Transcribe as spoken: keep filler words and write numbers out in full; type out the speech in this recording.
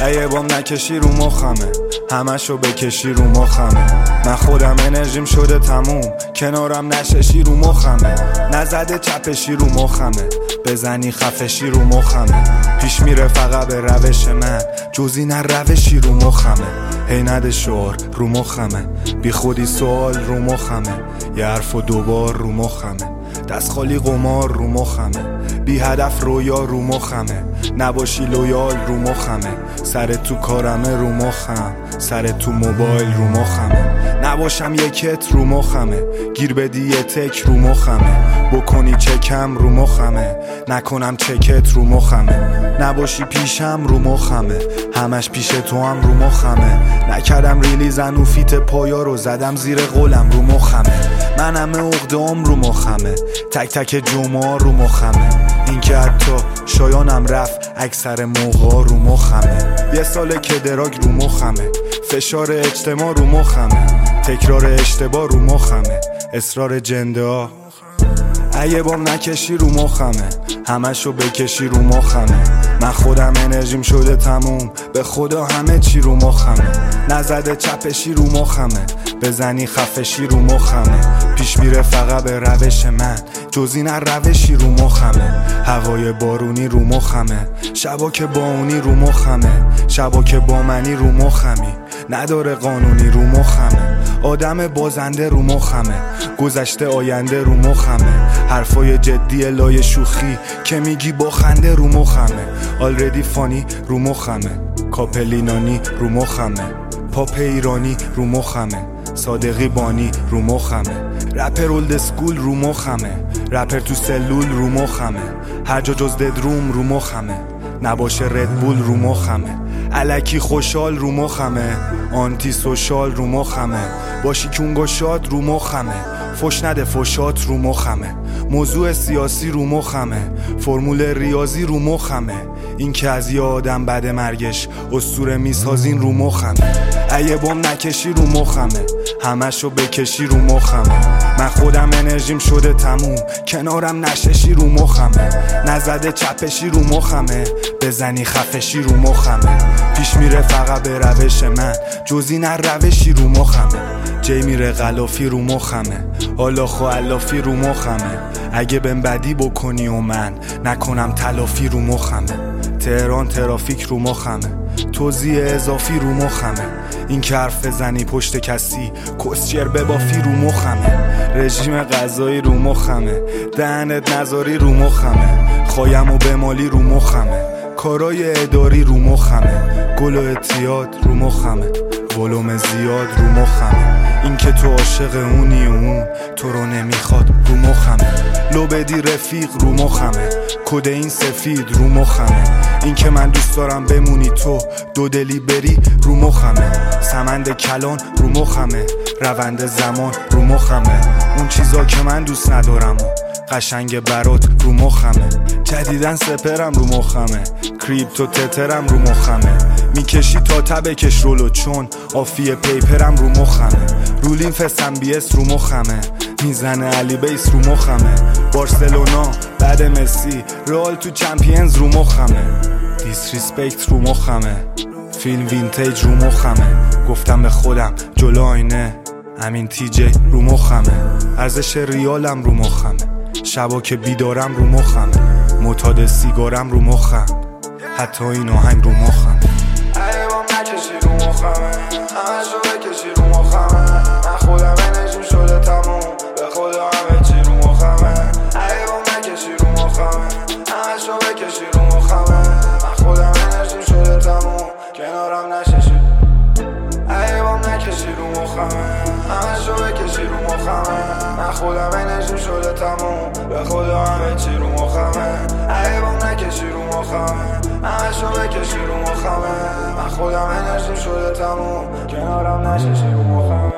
ایه بام نکشی رو مخمه، همشو بکشی رو مخمه. من خودم انرژیم شده تموم، کنارم نششی رو مخمه. نزده چپشی رو مخمه، بزنی خفشی رو مخمه. پیش میره فقط به روش من، جزی نه روشی رو مخمه. هی نده شعار رو مخمه، بی خودی سوال رو مخمه. یه حرف و دوبار رو مخمه، دست خالی قمار رو مخمه. بی هدف رویا رو مخمه، نباشی لویال رو مخمه. سر تو کارمه رو مخم، سر تو موبایل رو مخمه. نباشم یکت رو مخمه، گیر بدی یه تک رو مخمه. بکنی چکم رو مخمه، نکنم چکت رو مخمه. نباشی پیشم رو مخمه، همش پیش تو هم رو مخمه. نکردم ریلیزن و فیت پایا رو زدم زیر قولم رو مخمه. من همه عقده‌ام رو مخمه، تک تک جمعه رو مخمه. این که حتی شایانم رفت اکثر موقع رو مخمه. یه ساله که دراگ رو مخمه، فشار اجتماع رو مخمه. تکرار اشتباه رو مخمه، اصرار جنده ها. ایه بام نکشی رو مخمه، همشو بکشی رو مخمه. من خودم انرژیم شده تموم، به خدا همه چی رو مخمه. نزده چپشی رو مخمه، بزنی خفشی رو مخمه. پیش میره فقط به روش من، جزی نه روشی رو مخمه. هوای بارونی رو مخمه، شبا که با اونی رو مخمه. شبا که با منی رو مخمی، نداره قانونی رو مخمه. آدم بازنده رو مخمه، گذشته آینده رو مخمه. حرفای جدی لای شوخی که میگی با خنده رو مخمه. آلردی فانی رو مخمه، کاپلینانی رو مخمه. پاپ ایرانی رو مخمه، صادقی بانی رو مخمه. رپر اولد اسکول رو مخمه، رپر تو سلول رو مخمه. هر جا جز ددروم رو مخمه، نباشه ردبول رو مخمه. الکی خوشحال رو مخمه، آنتی سوشال رو مخمه. باشی کونگو شاد رو مخمه، فش نده فشات رو مخمه. موضوع سیاسی رو مخمه، فرمول ریاضی رو مخمه. این که از یه آدم بعد مرگش اسطوره میسازین رو مخمه. ایه بام نکشی رو مخمه، همشو بکشی رو مخمه. من خودم انرژیم شده تموم، کنارم نششی رو مخمه. نزده چپشی رو مخمه، بزنی خفشی رو مخمه. پیش میره فقط به روش من، جزی نه روشی رو مخمه. جی میره غلافی رو مخمه، حالا خو علافی رو مخمه. اگه بهم بدی بکنی و من نکنم تلافی رو مخمه. تهران ترافیک رو مخمه، توزیع اضافی رو مخمه. این که حرف بزنی پشت کسی کسچر ببافی رو مخمه. رژیم غذایی رو مخمه، دهنت نذاری رو مخمه. خوایم و بمالی رو مخمه، کارای اداری رو مخمه. گل و اعتیاد رو مخمه، ولوم زیاد رو مخمه. این که تو عاشق اونی و اون تو رو نمیخواد رو مخمه. لو بدی رفیق رو مخمه، کد این سفید رو مخمه. این که من دوست دارم بمونی تو دو دلی بری رو مخمه. سمند کلان رو مخمه، روند زمان رو مخمه. اون چیزا که من دوست ندارم و قشنگ برات رو مخمه. جدیدن سپرم رو مخمه، کریپتو تترم رو مخمه. میکشی تا تبکش رولو چون آفی پیپرم رو مخمه. رولین فستم بیس رو مخمه، میزنه علی بیس رو مخمه. بارسلونا بعد مسی، رئال تو چمپیونز رو مخمه. دیسریسپکت رو مخمه، فیلم وینتیج رو مخمه. گفتم به خودم جلو آینه همین تی جی رو مخمه. ارزش ریالم رو مخمه، شبا که بیدارم رو مخمه. معتاد سیگارم رو مخم، حتی این آهنگ رو مخم. ایه بام نکشی رو مخمه، همشو بکشی رو مخمه. من خودم انرژیم شده تموم، به خدا همه چی رو مخمه. ایه بام نکشی رو مخمه، همشو بکشی رو مخمه. من خودم انرژیم شده تموم، کنارم نششی. ایه بام نکشی رو مخمه، همشو بکشی رو مخمه. من خودم انرژیم شده تموم، به خدا همه چی رو مخمه. ایه بام نکشی رو مخمه، همشو بکشی رو مخمه. من خودم انرژیم شده تموم، کنارم نششی رو مخمه.